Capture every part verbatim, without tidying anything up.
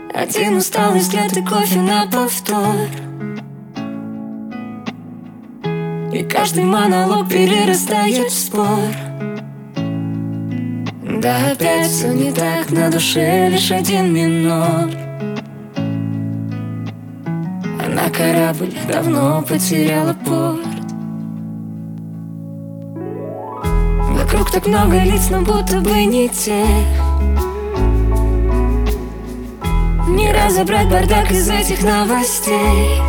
Один усталый взгляд и кофе на повтор. И каждый монолог перерастает в спор. Да опять все не так, на душе лишь один минор. Она корабль давно потеряла порт. Вокруг так много лиц, но будто бы не те. Не разобрать бардак из этих новостей.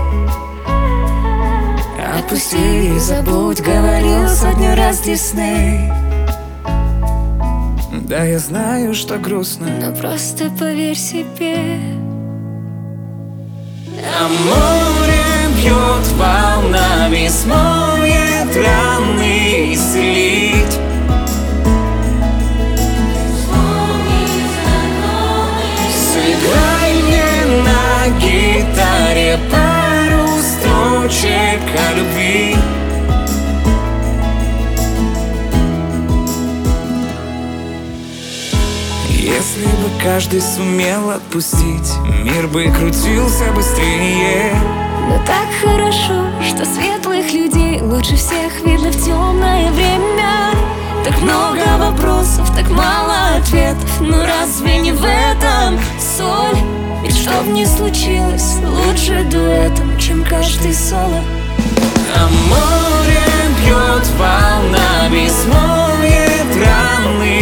Отпусти и забудь, говорил сотню раз Дисней. Да, я знаю, что грустно, но просто поверь себе. А море бьет волнами, смоет раны, исцелить. Сыграй мне на гитаре пару строчек о любви. Если бы каждый сумел отпустить, мир бы крутился быстрее. Но так хорошо, что светлых людей лучше всех видно в темное время. Так много вопросов, так мало ответов. Но разве не в этом соль? Ведь что б ни случилось, лучше дуэтом, чем каждый соло. А море бьет волнами, смоет раны,